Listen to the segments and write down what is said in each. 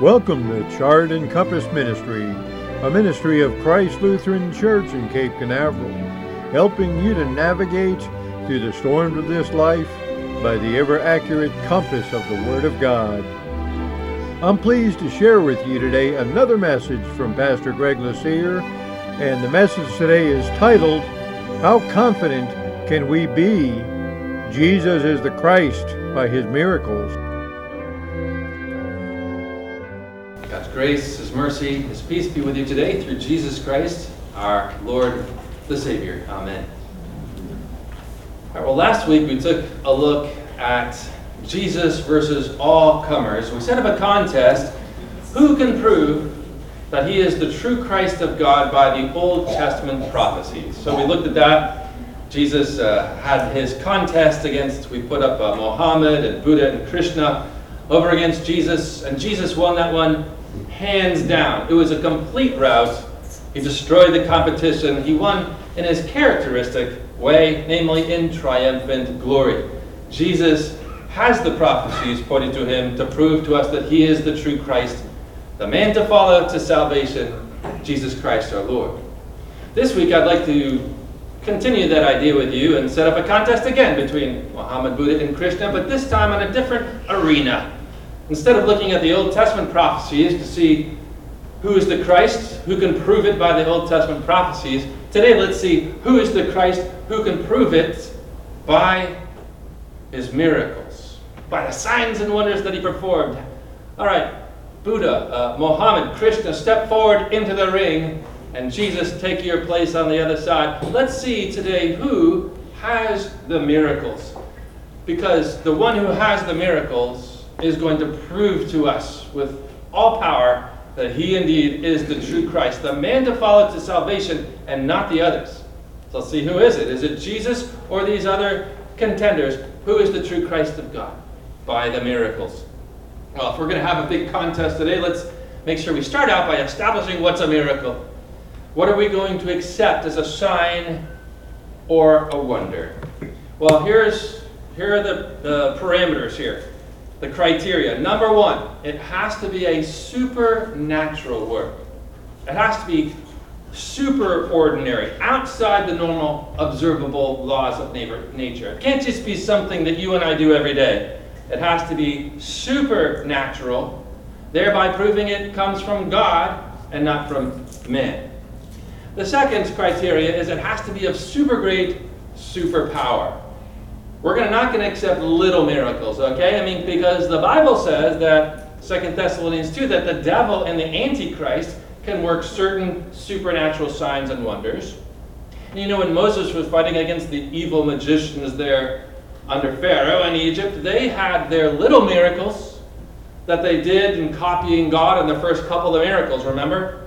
Welcome to Chart and Compass Ministry, a ministry of Christ Lutheran Church in Cape Canaveral, helping you to navigate through the storms of this life by the ever-accurate compass of the Word of God. I'm pleased to share with you today another message from Pastor Greg Lassere, and the message today is titled, How Confident Can We Be? Jesus is the Christ by His Miracles. God's grace, His mercy, His peace be with you today through Jesus Christ, our Lord, the Savior. Amen. All right, well, last week we took a look at Jesus versus all comers. We set up a contest. Who can prove that He is the true Christ of God by the Old Testament prophecies? So we looked at that. Jesus had his contest against, we put up Muhammad and Buddha and Krishna over against Jesus, and Jesus won that one hands down. It was a complete rout. He destroyed the competition. He won in his characteristic way, namely in triumphant glory. Jesus has the prophecies pointing to Him to prove to us that He is the true Christ, the man to follow to salvation, Jesus Christ our Lord. This week I'd like to continue that idea with you and set up a contest again between Muhammad, Buddha, and Krishna, but this time on a different arena. Instead of looking at the Old Testament prophecies to see who is the Christ, who can prove it by the Old Testament prophecies, today let's see who is the Christ, who can prove it by His miracles, by the signs and wonders that He performed. All right, Buddha, Muhammad, Krishna, step forward into the ring, and Jesus, take your place on the other side. Let's see today who has the miracles, because the one who has the miracles is going to prove to us with all power that He indeed is the true Christ, the man to follow to salvation and not the others. So let's see, who is it? Is it Jesus or these other contenders? Who is the true Christ of God? By the miracles. Well, if we're going to have a big contest today, let's make sure we start out by establishing what's a miracle. What are we going to accept as a sign or a wonder? Well, here are the parameters here. The criteria. Number one, it has to be a supernatural work. It has to be super ordinary, outside the normal observable laws of nature. It can't just be something that you and I do every day. It has to be supernatural, thereby proving it comes from God and not from man. The second criteria is it has to be of super great superpower. We're not going to accept little miracles, okay? I mean, because the Bible says that, 2 Thessalonians 2, that the devil and the Antichrist can work certain supernatural signs and wonders. And you know, when Moses was fighting against the evil magicians there under Pharaoh in Egypt, they had their little miracles that they did in copying God in the first couple of miracles, remember?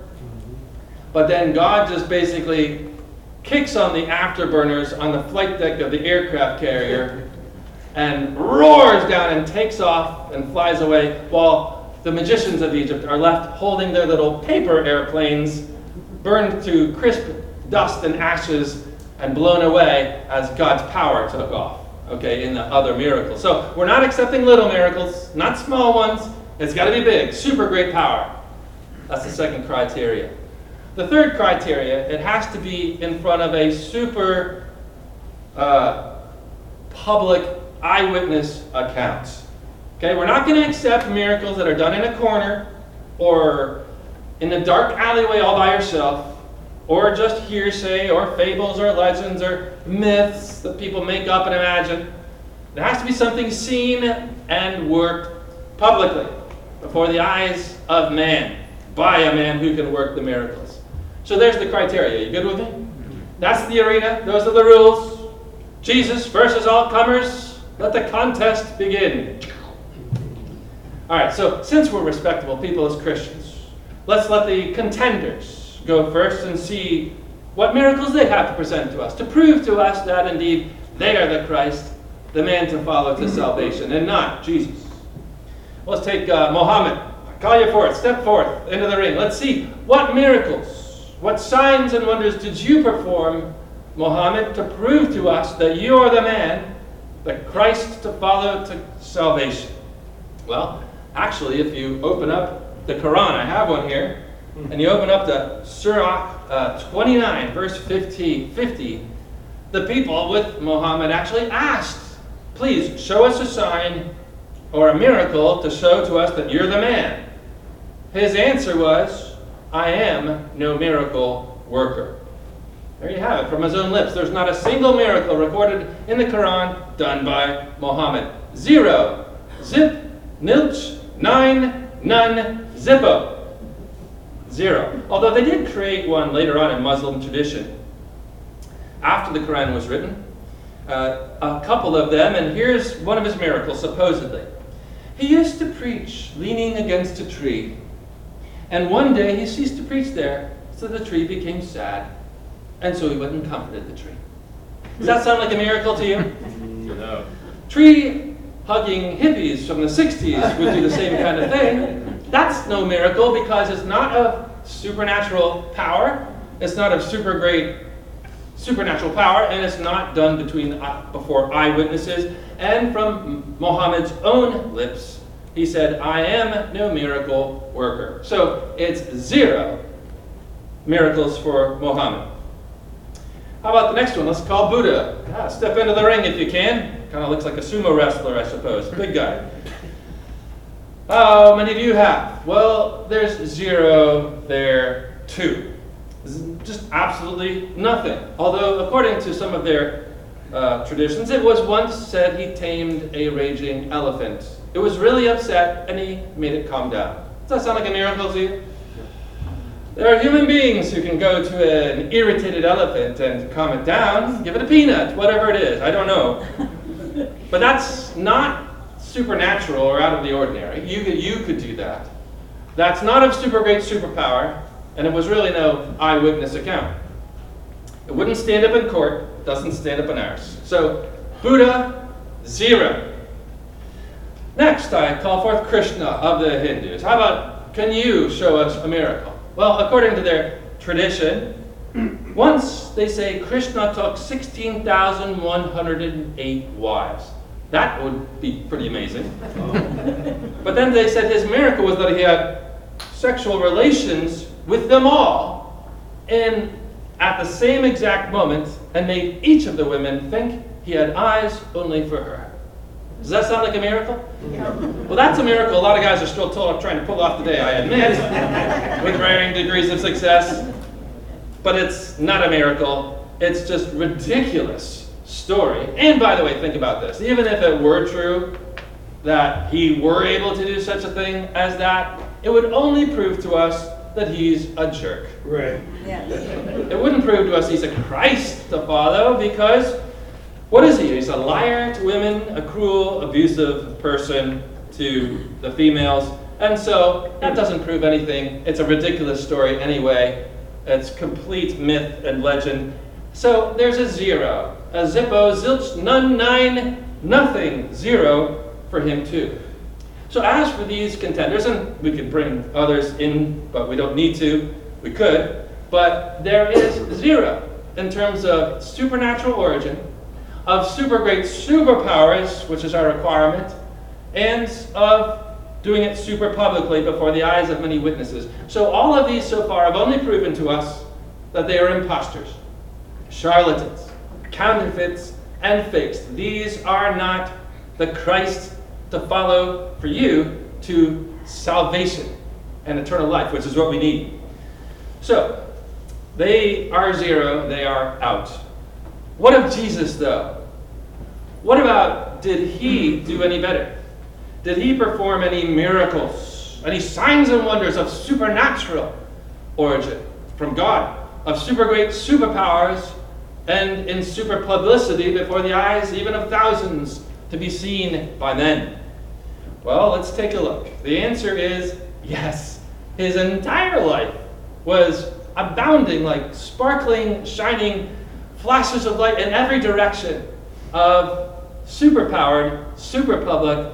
But then God just basically kicks on the afterburners on the flight deck of the aircraft carrier and roars down and takes off and flies away, while the magicians of Egypt are left holding their little paper airplanes burned to crisp dust and ashes and blown away as God's power took off, okay, in the other miracles. So we're not accepting little miracles, not small ones. It's got to be big, super great power. That's the second criteria. The third criteria, it has to be in front of a super public eyewitness account. Okay, we're not going to accept miracles that are done in a corner or in a dark alleyway all by yourself, or just hearsay or fables or legends or myths that people make up and imagine. There has to be something seen and worked publicly before the eyes of man by a man who can work the miracles. So there's the criteria. You good with me? That's the arena. Those are the rules. Jesus versus all comers. Let the contest begin. All right, so since we're respectable people as Christians, let's let the contenders go first and see what miracles they have to present to us, to prove to us that indeed they are the Christ, the man to follow to salvation, and not Jesus. Let's take Muhammad. I call you forth. Step forth into the ring. Let's see what miracles, what signs and wonders did you perform, Muhammad, to prove to us that you are the man, the Christ to follow to salvation? Well, actually, if you open up the Quran, I have one here, and you open up to Surah 29, verse 50, the people with Muhammad actually asked, please show us a sign or a miracle to show to us that you're the man. His answer was, I am no miracle worker. There you have it, from his own lips. There's not a single miracle recorded in the Quran done by Muhammad. 0, zip, nilch, 9, none, zippo. 0. Although they did create one later on in Muslim tradition. After the Quran was written, a couple of them, and here's one of his miracles, supposedly. He used to preach leaning against a tree, and one day he ceased to preach there, so the tree became sad, and so he went and comforted the tree. Does that sound like a miracle to you? No. Tree-hugging hippies from the 60s would do the same kind of thing. That's no miracle because it's not of supernatural power, it's not of super great supernatural power, and it's not done before eyewitnesses. And from Muhammad's own lips, he said, I am no miracle worker. So it's 0 miracles for Muhammad. How about the next one? Let's call Buddha. Step into the ring if you can. Kind of looks like a sumo wrestler, I suppose. Big guy. How many do you have? Well, there's 0 there too. Just absolutely nothing. Although, according to some of their traditions, it was once said he tamed a raging elephant. It was really upset, and he made it calm down. Does that sound like a miracle to you? There are human beings who can go to an irritated elephant and calm it down, give it a peanut, whatever it is, I don't know. But that's not supernatural or out of the ordinary. You could do that. That's not of super great superpower, and it was really no eyewitness account. It wouldn't stand up in court, doesn't stand up in ours. So, Buddha, 0. Next, I call forth Krishna of the Hindus. How about, can you show us a miracle? Well, according to their tradition, once they say Krishna took 16,108 wives. That would be pretty amazing. But then they said his miracle was that he had sexual relations with them all, and at the same exact moment, and made each of the women think he had eyes only for her. Does that sound like a miracle? Yeah. Well, that's a miracle a lot of guys are still trying to pull off today, I admit, with varying degrees of success. But it's not a miracle. It's just ridiculous story. And by the way, think about this. Even if it were true that he were able to do such a thing as that, it would only prove to us that he's a jerk. Right. Yes. It wouldn't prove to us he's a Christ to follow, because what is he? He's a liar to women, a cruel, abusive person to the females. And so that doesn't prove anything. It's a ridiculous story anyway. It's complete myth and legend. So there's a 0. A zippo, zilch, none, 9, nothing, 0 for him too. So as for these contenders, and we could bring others in, but we don't need to. We could. But there is 0 in terms of supernatural origin, of super great superpowers, which is our requirement, and of doing it super publicly before the eyes of many witnesses. So all of these so far have only proven to us that they are imposters, charlatans, counterfeits, and fakes. These are not the Christ to follow for you to salvation and eternal life, which is what we need. So, they are 0, they are out. What of Jesus, though? What about, did he do any better? Did he perform any miracles, any signs and wonders of supernatural origin from God, of super great superpowers, and in super publicity before the eyes even of thousands to be seen by men? Well, let's take a look. The answer is yes. His entire life was abounding like sparkling, shining flashes of light in every direction of superpowered, super public,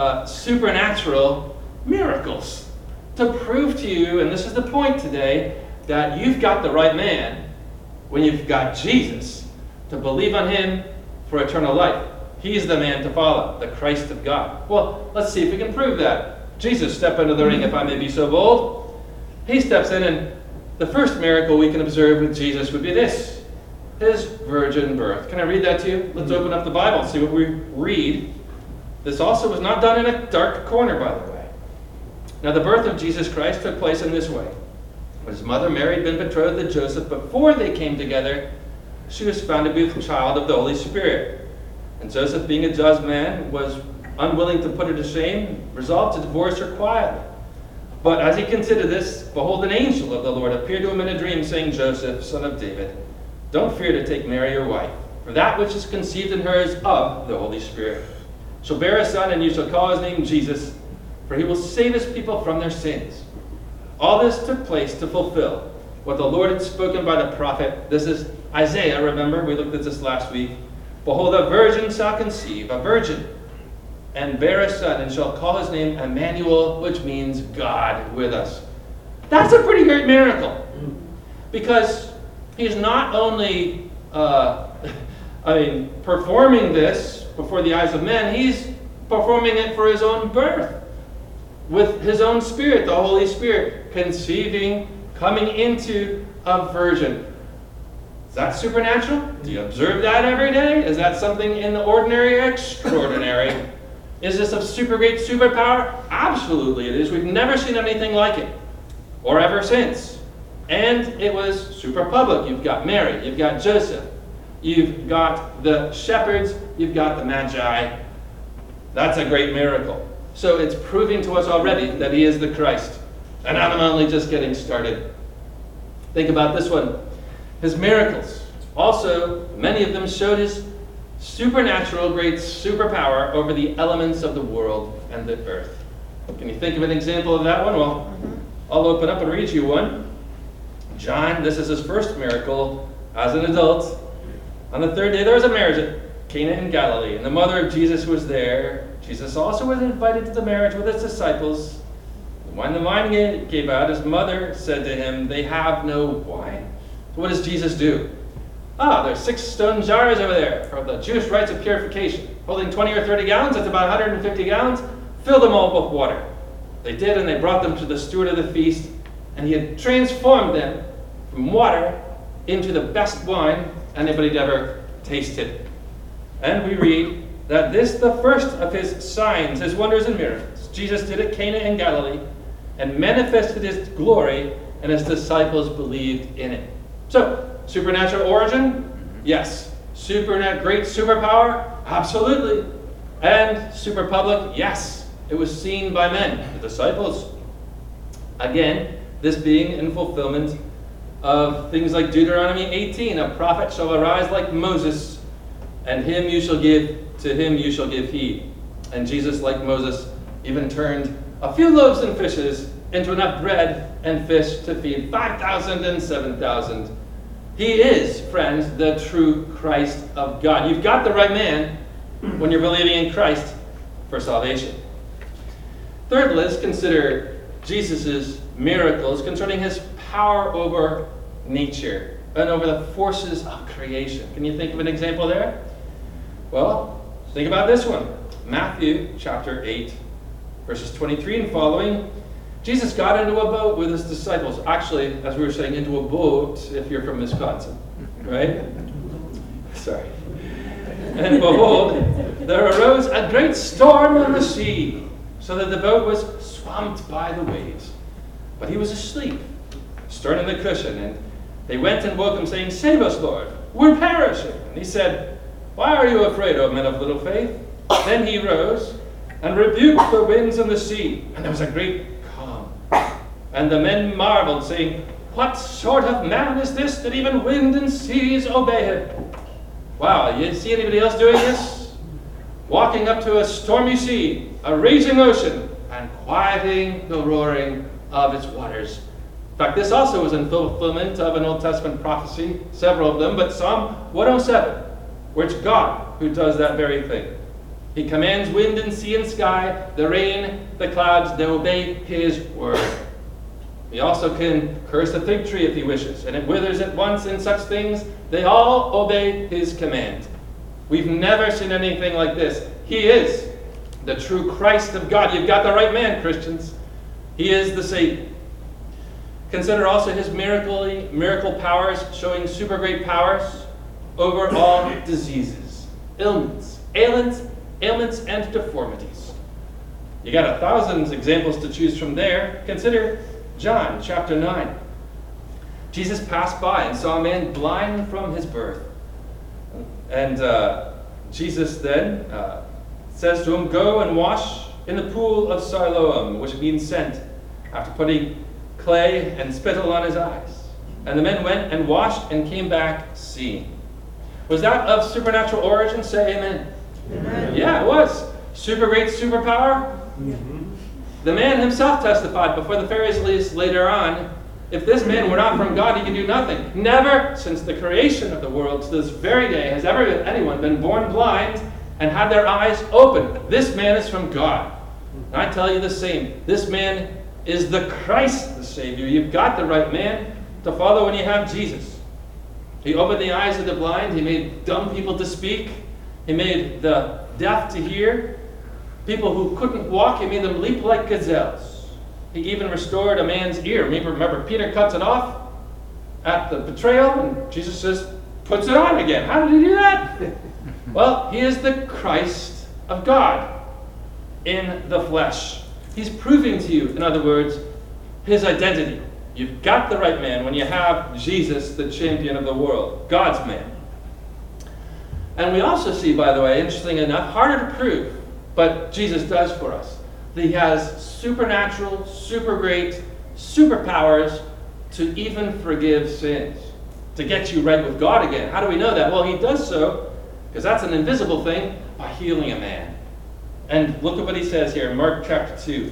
supernatural miracles to prove to you, and this is the point today, that you've got the right man when you've got Jesus, to believe on him for eternal life. He's the man to follow, the Christ of God. Well, let's see if we can prove that. Jesus step into the ring, if I may be so bold. He steps in, and the first miracle we can observe with Jesus would be this: his virgin birth. Can I read that to you? Let's open up the Bible and see what we read. This also was not done in a dark corner, by the way. Now, the birth of Jesus Christ took place in this way. When his mother Mary had been betrothed to Joseph, before they came together, she was found to be the child of the Holy Spirit. And Joseph, being a just man, was unwilling to put her to shame, resolved to divorce her quietly. But as he considered this, behold, an angel of the Lord appeared to him in a dream, saying, Joseph, son of David, don't fear to take Mary your wife, for that which is conceived in her is of the Holy Spirit. She'll bear a son, and you shall call his name Jesus, for he will save his people from their sins. All this took place to fulfill what the Lord had spoken by the prophet. This is Isaiah, remember? We looked at this last week. Behold, a virgin shall conceive, a virgin, and bear a son, and shall call his name Emmanuel, which means God with us. That's a pretty great miracle. Because he's not only performing this before the eyes of men, he's performing it for his own birth. With his own Spirit, the Holy Spirit, conceiving, coming into a virgin. Is that supernatural? Do you observe that every day? Is that something in the ordinary or extraordinary? Is this a super great superpower? Absolutely it is. We've never seen anything like it, or ever since. And it was super public. You've got Mary, you've got Joseph, you've got the shepherds, you've got the Magi. That's a great miracle. So it's proving to us already that he is the Christ. And I'm only just getting started. Think about this one. His miracles. Also, many of them showed his supernatural great superpower over the elements of the world and the earth. Can you think of an example of that one? Well, I'll open up and read you one. John, this is his first miracle as an adult. On the third day there was a marriage at Cana in Galilee, and the mother of Jesus was there. Jesus also was invited to the marriage with his disciples. When the wine gave out, his mother said to him, they have no wine. So what does Jesus do? There's 6 stone jars over there for the Jewish rites of purification, holding 20 or 30 gallons. That's about 150 gallons. Fill them all with water. They did, and they brought them to the steward of the feast, and he had transformed them from water into the best wine anybody had ever tasted. And we read that this, the first of his signs, his wonders and miracles, Jesus did at Cana in Galilee and manifested his glory, and his disciples believed in it. So, supernatural origin? Yes. Great superpower? Absolutely. And super public? Yes. It was seen by men, the disciples. Again, this being in fulfillment of things like Deuteronomy 18, a prophet shall arise like Moses, and to him you shall give heed. And Jesus, like Moses, even turned a few loaves and fishes into enough bread and fish to feed 5,000 and 7,000. He is, friends, the true Christ of God. You've got the right man when you're believing in Christ for salvation. Third, let's consider Jesus' miracles concerning his power over nature and over the forces of creation. Can you think of an example there? Well, think about this one. Matthew chapter 8, verses 23 and following. Jesus got into a boat with his disciples. Actually, as we were saying, into a boat if you're from Wisconsin, right? Sorry. And behold, there arose a great storm on the sea, so that the boat was swamped by the waves. But he was asleep, stern in the cushion, and they went and woke him, saying, Save us, Lord, we're perishing. And he said, Why are you afraid, O men of little faith? Then he rose and rebuked the winds and the sea, and there was a great calm. And the men marveled, saying, What sort of man is this, that even wind and seas obey him? Wow, you see anybody else doing this? Walking up to a stormy sea, a raging ocean, and quieting the roaring of its waters. In fact, this also was in fulfillment of an Old Testament prophecy, several of them, but Psalm 107, where it's God who does that very thing. He commands wind and sea and sky, the rain, the clouds, they obey his word. He also can curse a fig tree if he wishes, and it withers at once, and such things, they all obey his command. We've never seen anything like this. He is the true Christ of God. You've got the right man, Christians. He is the Savior. Consider also his miracle powers, showing super great powers over all diseases, ailments, and deformities. You got 1,000 examples to choose from there. Consider John chapter 9. Jesus passed by and saw a man blind from his birth. And Jesus then says to him, "Go and wash in the pool of Siloam," which means sent, after putting clay and spittle on his eyes. And the men went and washed and came back seeing. Was that of supernatural origin? Say amen. Amen. Yeah, it was. Super great superpower. Mm-hmm. The man himself testified before the Pharisees later on, if this man were not from God, he can do nothing. Never since the creation of the world to this very day has ever anyone been born blind and had their eyes open. This man is from God. And I tell you the same. This man is the Christ, the Savior. You've got the right man to follow when you have Jesus. He opened the eyes of the blind. He made dumb people to speak. He made the deaf to hear. People who couldn't walk, he made them leap like gazelles. He even restored a man's ear. Remember, Peter cuts it off at the betrayal, and Jesus just puts it on again. How did he do that? Well, he is the Christ of God in the flesh. He's proving to you, in other words, his identity. You've got the right man when you have Jesus, the champion of the world, God's man. And we also see, by the way, interesting enough, harder to prove, but Jesus does for us, that he has supernatural, super great, superpowers to even forgive sins, to get you right with God again. How do we know that? Well, he does so, because that's an invisible thing, by healing a man. And look at what he says here in Mark chapter 2.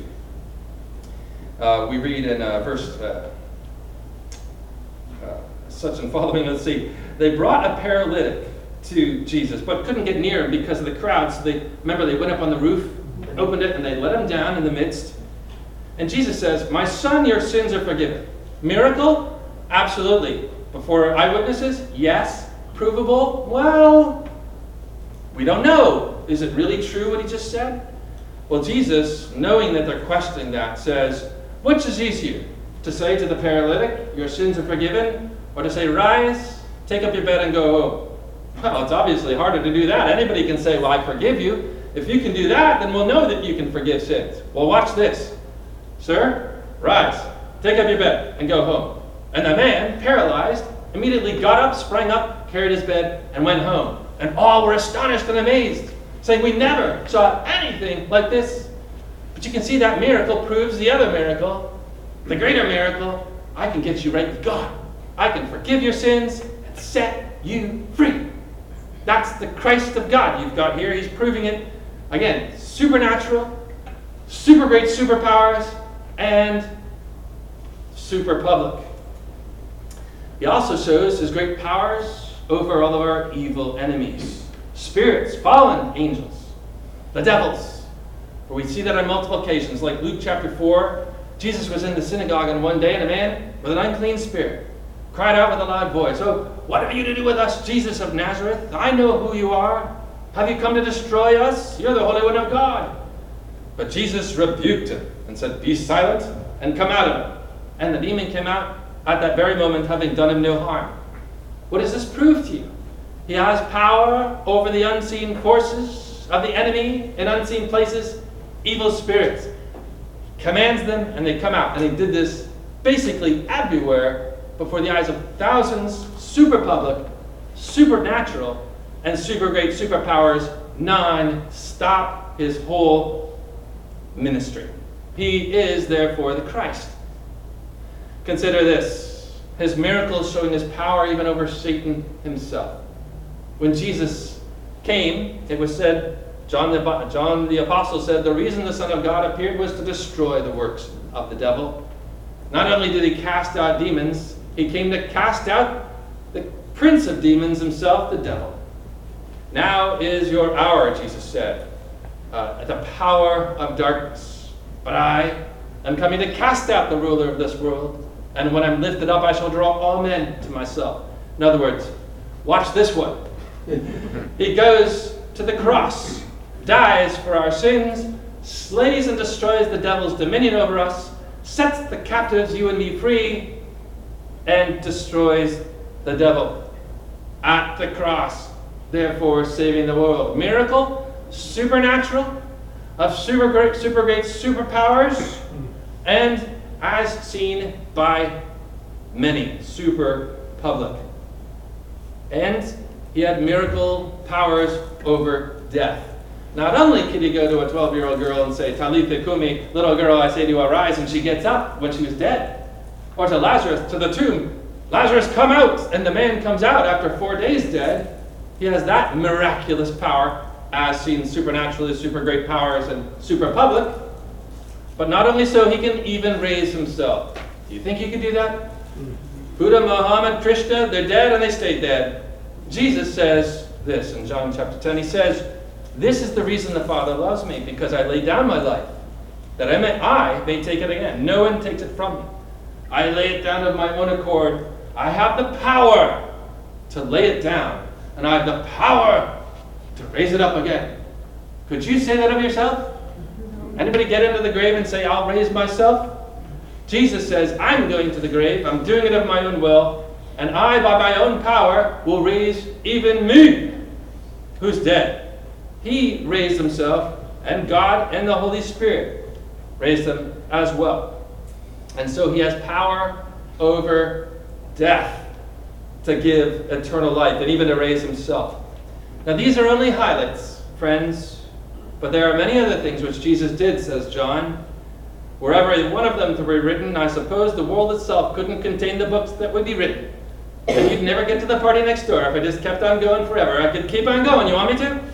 We read in verse such and following, let's see. They brought a paralytic to Jesus, but couldn't get near him because of the crowd. So they went up on the roof, opened it, and they let him down in the midst. And Jesus says, "My son, your sins are forgiven." Miracle? Absolutely. Before eyewitnesses? Yes. Provable? Well, we don't know. Is it really true what he just said? Well, Jesus, knowing that they're questioning that, says, which is easier? To say to the paralytic, "Your sins are forgiven," or to say, "Rise, take up your bed and go home"? Well, it's obviously harder to do that. Anybody can say, "Well, I forgive you." If you can do that, then we'll know that you can forgive sins. Well, watch this. "Sir, rise, take up your bed and go home." And the man, paralyzed, immediately got up, sprang up, carried his bed, and went home. And all were astonished and amazed, saying, "We never saw anything like this." But you can see that miracle proves the other miracle, the greater miracle. I can get you right with God. I can forgive your sins and set you free. That's the Christ of God you've got here. He's proving it. Again, supernatural, super great superpowers, and super public. He also shows his great powers over all of our evil enemies. Spirits, fallen angels, the devils. Where we see that on multiple occasions, like Luke chapter 4. Jesus was in the synagogue on one day, and a man with an unclean spirit cried out with a loud voice, "Oh, what have you to do with us, Jesus of Nazareth? I know who you are. Have you come to destroy us? You're the Holy One of God." But Jesus rebuked him and said, "Be silent and come out of him." And the demon came out at that very moment, having done him no harm. What does this prove to you? He has power over the unseen forces of the enemy in unseen places, evil spirits. Commands them and they come out. And he did this basically everywhere before the eyes of thousands, super public, supernatural, and super great superpowers, non-stop his whole ministry. He is therefore the Christ. Consider this. His miracles showing his power even over Satan himself. When Jesus came, it was said, John the Apostle said, the reason the Son of God appeared was to destroy the works of the devil. Not only did he cast out demons, he came to cast out the prince of demons himself, the devil. Now is your hour, Jesus said, the power of darkness. But I am coming to cast out the ruler of this world. And when I'm lifted up, I shall draw all men to myself. In other words, watch this one. He goes to the cross. dies for our sins, slays and destroys the devil's dominion over us, sets the captives, you and me, free, and destroys the devil at the cross, therefore saving the world. Miracle, supernatural, of super great superpowers, and as seen by many, super public. And he had miracle powers over death. Not only could he go to a 12-year-old girl and say, Talitha Kumi, little girl, I say to you, arise, and she gets up when she was dead. Or to Lazarus, to the tomb, Lazarus, come out, and the man comes out after 4 days dead. He has that miraculous power, as seen supernaturally, super great powers, and super public. But not only so, he can even raise himself. Do you think he could do that? Buddha, Muhammad, Krishna, they're dead and they stay dead. Jesus says this in John chapter 10. He says, this is the reason the Father loves me, because I lay down my life, that I may take it again. No one takes it from me. I lay it down of my own accord. I have the power to lay it down, and I have the power to raise it up again. Could you say that of yourself? Anybody get into the grave and say, I'll raise myself? Jesus says, I'm going to the grave, I'm doing it of my own will, and I, by my own power, will raise even me, who's dead. He raised himself, and God and the Holy Spirit raised him as well. And so he has power over death to give eternal life, and even to raise himself. Now these are only highlights, friends, but there are many other things which Jesus did, says John. Were every one of them to be written, I suppose the world itself couldn't contain the books that would be written. And you'd never get to the party next door if I just kept on going forever. I could keep on going. You want me to?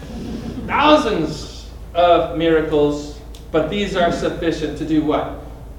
Thousands of miracles, but these are sufficient to do what?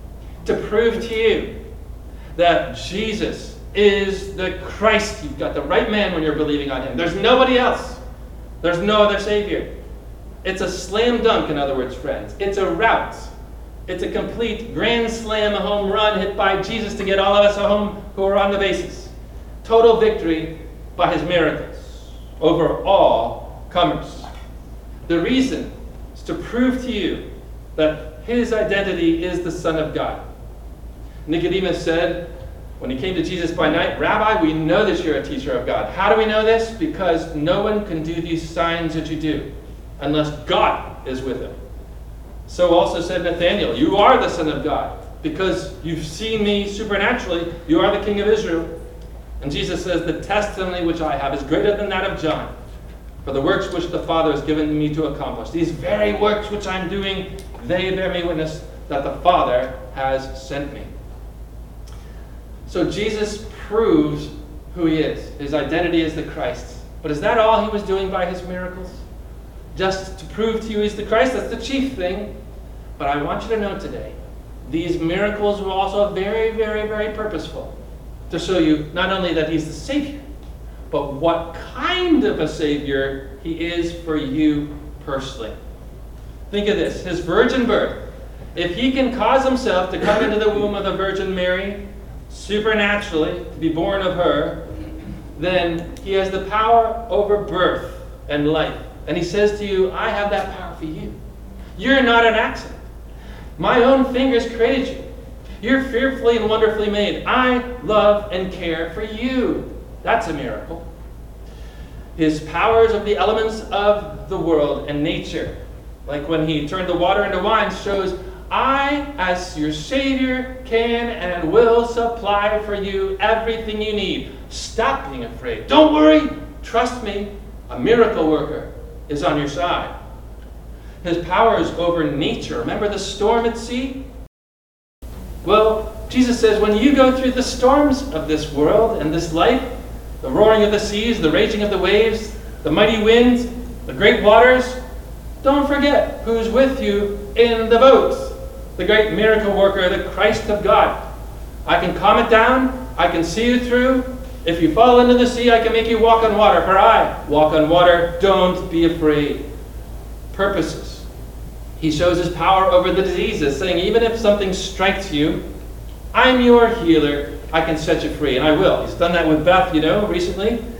To prove to you that Jesus is the Christ. You've got the right man when you're believing on him. There's nobody else. There's no other Savior. It's a slam dunk, in other words, friends. It's a rout. It's a complete grand slam home run hit by Jesus to get all of us home who are on the bases. Total victory by his miracles over all comers. The reason is to prove to you that his identity is the Son of God. Nicodemus said, when he came to Jesus by night, Rabbi, we know that you're a teacher of God. How do we know this? Because no one can do these signs that you do unless God is with him. So also said Nathanael, you are the Son of God, because you've seen me supernaturally. You are the King of Israel. And Jesus says, the testimony which I have is greater than that of John, for the works which the Father has given me to accomplish. These very works which I'm doing, they bear me witness that the Father has sent me. So Jesus proves who he is. His identity is the Christ. But is that all he was doing by his miracles? Just to prove to you he's the Christ? That's the chief thing. But I want you to know today, these miracles were also very, very, very purposeful to show you not only that he's the Savior, but what kind of a Savior he is for you personally. Think of this, his virgin birth. If he can cause himself to come into the womb of the Virgin Mary, supernaturally, to be born of her, then he has the power over birth and life. And he says to you, I have that power for you. You're not an accident. My own fingers created you. You're fearfully and wonderfully made. I love and care for you. That's a miracle. His powers of the elements of the world and nature, like when he turned the water into wine, shows I, as your Savior, can and will supply for you everything you need. Stop being afraid. Don't worry. Trust me. A miracle worker is on your side. His powers over nature. Remember the storm at sea? Well, Jesus says when you go through the storms of this world and this life, the roaring of the seas, the raging of the waves, the mighty winds, the great waters, don't forget who's with you in the boat. The great miracle worker, the Christ of God. I can calm it down. I can see you through. If you fall into the sea, I can make you walk on water. For I walk on water. Don't be afraid. Purposes. He shows his power over the diseases, saying, even if something strikes you, I'm your healer. I can set you free, and I will. He's done that with Beth, recently.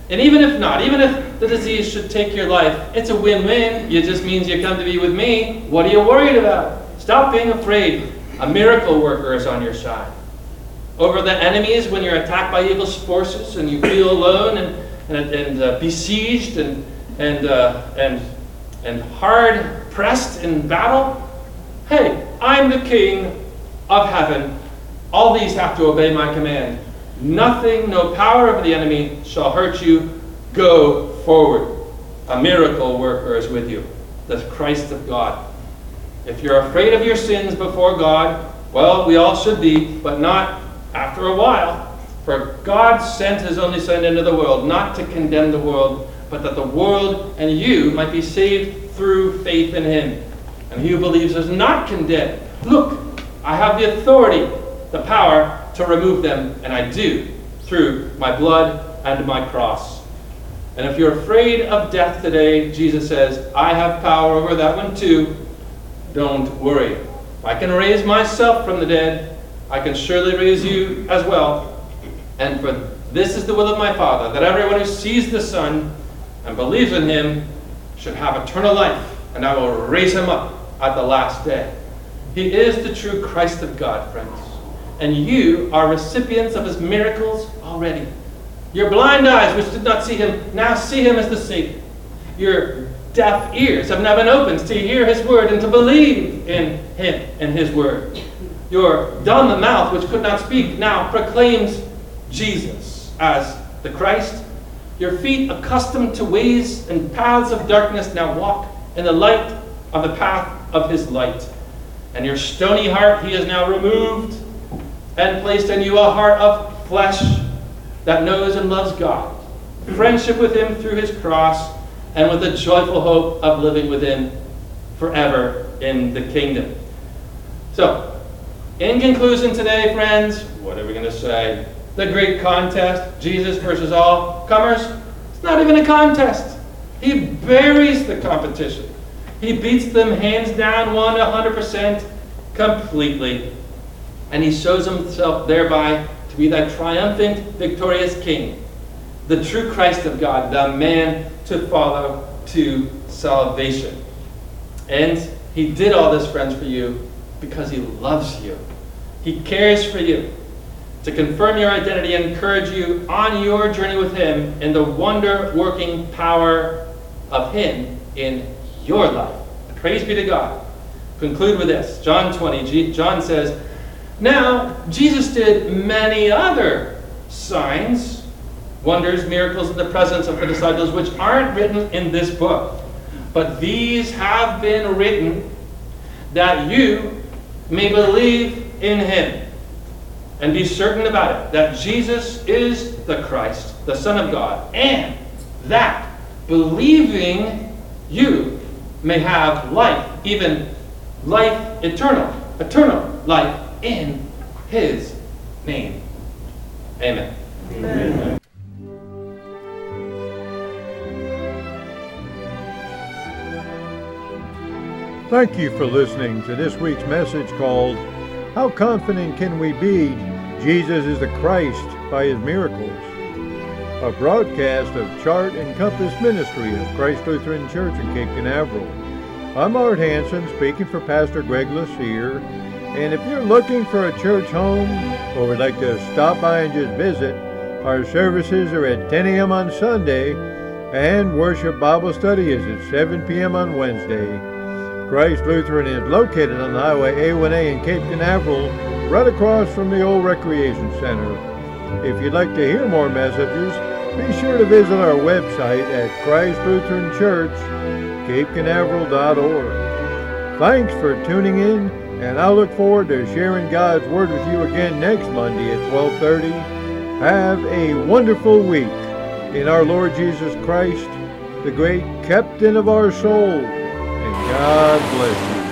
And even if not, even if the disease should take your life, it's a win-win. It just means you come to be with me. What are you worried about? Stop being afraid. A miracle worker is on your side. Over the enemies, when you're attacked by evil forces and you feel alone and besieged and hard pressed in battle, hey, I'm the King of heaven. All these have to obey my command. Nothing, no power of the enemy shall hurt you. Go forward. A miracle worker is with you, the Christ of God. If you're afraid of your sins before God, well, we all should be, but not after a while. For God sent his only Son into the world, not to condemn the world, but that the world and you might be saved through faith in him. And he who believes is not condemned. Look, I have the authority, the power to remove them, and I do, through my blood and my cross. And if you're afraid of death today, Jesus says, I have power over that one too. Don't worry. If I can raise myself from the dead, I can surely raise you as well. And for this is the will of my Father, that everyone who sees the Son and believes in him should have eternal life, and I will raise him up at the last day. He is the true Christ of God, friends. And you are recipients of his miracles already. Your blind eyes, which did not see him, now see him as the Savior. Your deaf ears have now been opened to hear his word and to believe in him and his word. Your dumb mouth, which could not speak, now proclaims Jesus as the Christ. Your feet, accustomed to ways and paths of darkness, now walk in the light of the path of his light. And your stony heart he has now removed and placed in you a heart of flesh that knows and loves God, friendship with him through his cross, and with a joyful hope of living with him forever in the kingdom. So, in conclusion today, friends, what are we going to say? The great contest, Jesus versus all comers, it's not even a contest. He buries the competition. He beats them hands down 100% completely. And he shows himself thereby to be that triumphant, victorious King, the true Christ of God, the man to follow to salvation. And he did all this, friends, for you because he loves you. He cares for you to confirm your identity and encourage you on your journey with him in the wonder-working power of him in your life. Praise be to God. Conclude with this. John 20, John says, now, Jesus did many other signs, wonders, miracles in the presence of the disciples, which aren't written in this book. But these have been written that you may believe in him and be certain about it, that Jesus is the Christ, the Son of God, and that believing you may have life, even life eternal life in his name. Amen. Amen. Thank you for listening to this week's message called, How Confident Can We Be Jesus is the Christ by His Miracles? A broadcast of Chart and Compass Ministry of Christ Lutheran Church in Cape Canaveral. I'm Art Hansen, speaking for Pastor Greg Lassier. And if you're looking for a church home or would like to stop by and just visit, our services are at 10 a.m. on Sunday and worship Bible study is at 7 p.m. on Wednesday. Christ Lutheran is located on Highway A1A in Cape Canaveral, right across from the old Recreation Center. If you'd like to hear more messages, be sure to visit our website at Christ Lutheran Church, CapeCanaveral.org. Thanks for tuning in, and I look forward to sharing God's Word with you again next Monday at 12:30. Have a wonderful week in our Lord Jesus Christ, the great captain of our soul, and God bless you.